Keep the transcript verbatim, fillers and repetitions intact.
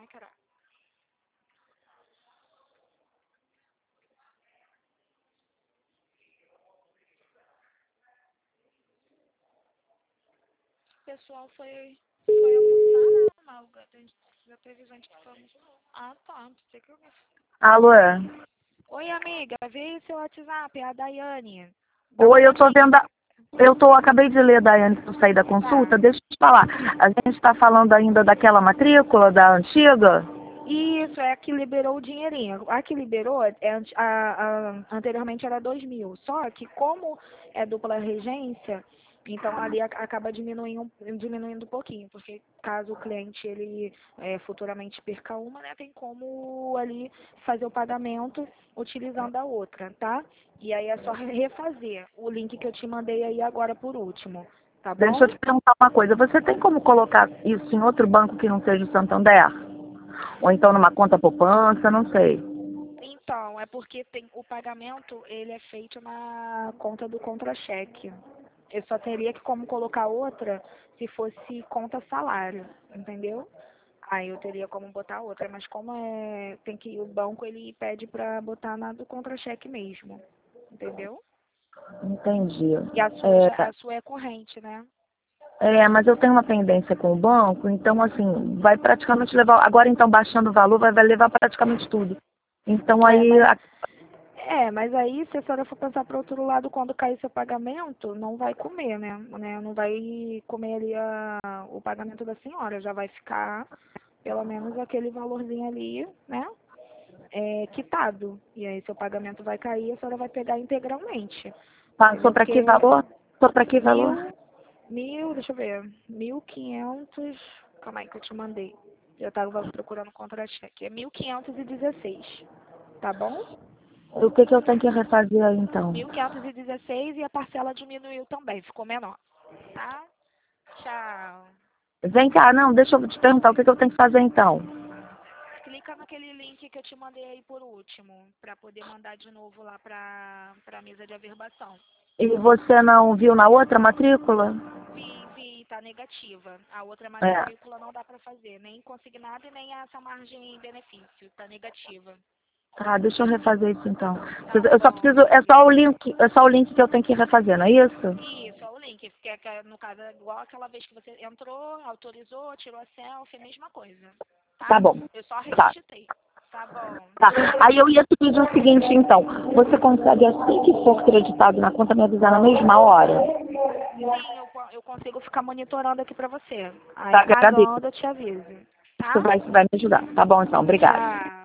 caralho. O pessoal foi, foi almoçar, né, Malga? Tem- Já teve gente que foi almoçar. Ah, tá. Sei que eu... Alô? Oi, amiga. Vê aí seu WhatsApp, é a Daiane. Dá uma Oi, eu tô olhadinha. vendo. A... Eu tô, acabei de ler, Daiane, para sair da consulta. Tá. Deixa eu te falar. A gente está falando ainda daquela matrícula, da antiga? Isso, é a que liberou o dinheirinho. A que liberou, é, a, a- anteriormente era dois mil. Só que como é dupla regência, então ali a- acaba diminuindo, diminuindo um pouquinho. Porque caso o cliente ele é, futuramente perca uma, né, tem como ali fazer o pagamento utilizando a outra, tá? E aí é só refazer o link que eu te mandei aí agora por último, tá Deixa eu bom? te perguntar uma coisa. Você tem como colocar isso em outro banco que não seja o Santander? Ou então numa conta poupança, não sei. Então, é porque tem o pagamento, ele é feito na conta do contra-cheque. Eu só teria que como colocar outra se fosse conta salário, entendeu? Aí eu teria como botar outra, mas como é, tem que o banco ele pede pra botar na do contra-cheque mesmo, entendeu? Entendi. E a sua já, É, a sua é corrente, né? é, mas eu tenho uma pendência com o banco, então assim, vai praticamente levar. Agora então baixando o valor, vai, vai levar praticamente tudo. Então É, aí. mas a- É, mas aí, se a senhora for pensar para outro lado, quando cair seu pagamento, não vai comer, né? né? Não vai comer ali a, o pagamento da senhora, já vai ficar pelo menos aquele valorzinho ali, né? É, quitado. E aí seu pagamento vai cair, a senhora vai pegar integralmente. Passou Entendeu? para que Porque valor? Passou para que valor? mil, mil, deixa eu ver, mil quinhentos, calma aí que eu te mandei. Eu tava procurando o contra-cheque. É mil quinhentos e dezesseis, tá bom? O que, que eu tenho que refazer aí então? mil quinhentos e dezesseis e a parcela diminuiu também, ficou menor. Tá? Tchau. Vem cá, não, deixa eu te perguntar o que, que eu tenho que fazer então. Clica naquele link que eu te mandei aí por último, para poder mandar de novo lá para a mesa de averbação. E você não viu na outra matrícula? Vi, vi, tá negativa. A outra É. matrícula não dá para fazer, nem consignado e nem essa margem em benefício, tá negativa. Tá, deixa eu refazer isso então. Tá Eu só bom. preciso, é só o link, é só o link que eu tenho que refazer, não é isso? Isso, é o link, que, é, que é, no caso é igual aquela vez que você entrou, autorizou, tirou a selfie, é a mesma coisa. Tá Tá? bom. Eu só Tá. redigitei. Tá bom. Tá. Aí eu ia te pedir o seguinte então. Você consegue assim que for creditado na conta me avisar na mesma hora? Sim, eu, co- eu consigo ficar monitorando aqui pra você. Aí Tá, agradeço. pagando eu te aviso. Isso Tá? vai, vai me ajudar. Tá bom então, obrigada. Tchau.